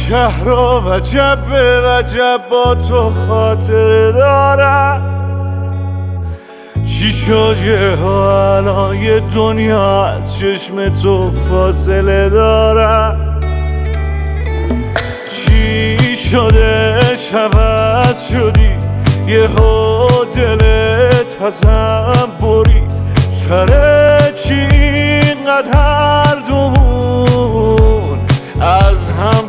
شهر و وجب به وجب با تو خاطر دارم. چی شد یه ها الان یه دنیا از چشم تو فاصله دارم. چی شده عوض شدی یه ها دلت ازم برید. سر چی اینقدر هر دومون از هم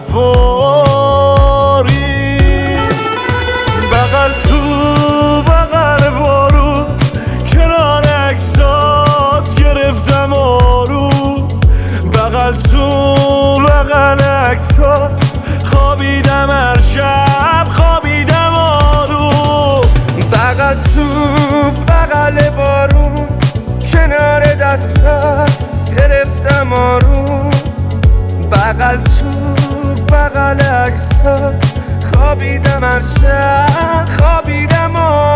پرید. بغل تو بغل بارون کنار عکسات گرفتم آروم. بغل تو بغل عکسات خوابیدم هر شب خوابیدم آروم. بغل تو بغل بارون کنار دستات گرفتم آروم. بغل تو بغل عکسات خوابیدم هر شب خوابیدم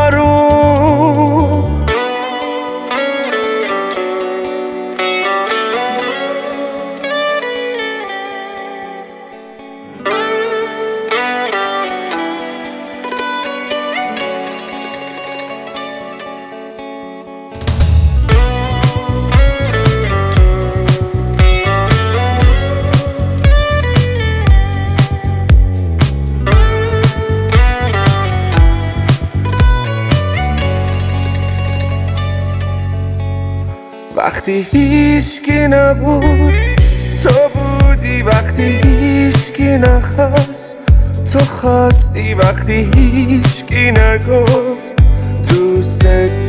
آروم. وقتی هیچکی نبود تو بودی، وقتی هیچکی نخواست تو خواستی، وقتی هیچکی نگفت دوست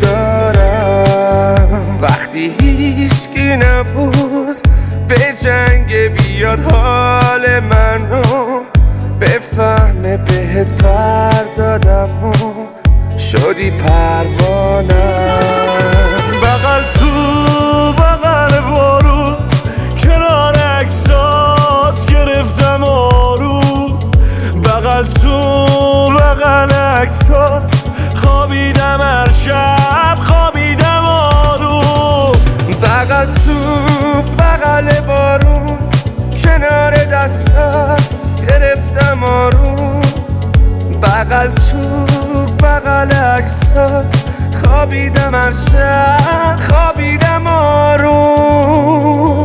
دارم. وقتی هیچکی نبود به جنگ بیاد حال منو بفهمه بهت پر دادم و شدی پروانم. بغل تو بغل بارون کنار عکسات گرفتم آروم. بغل تو بغل عکسات خوابیدم هر شب خوابیدم آروم. بغل تو بغل بارون کنار دستات گرفتم آروم. بغل تو بغل عکسات خوابیدم هر شب خوابیدم آروم.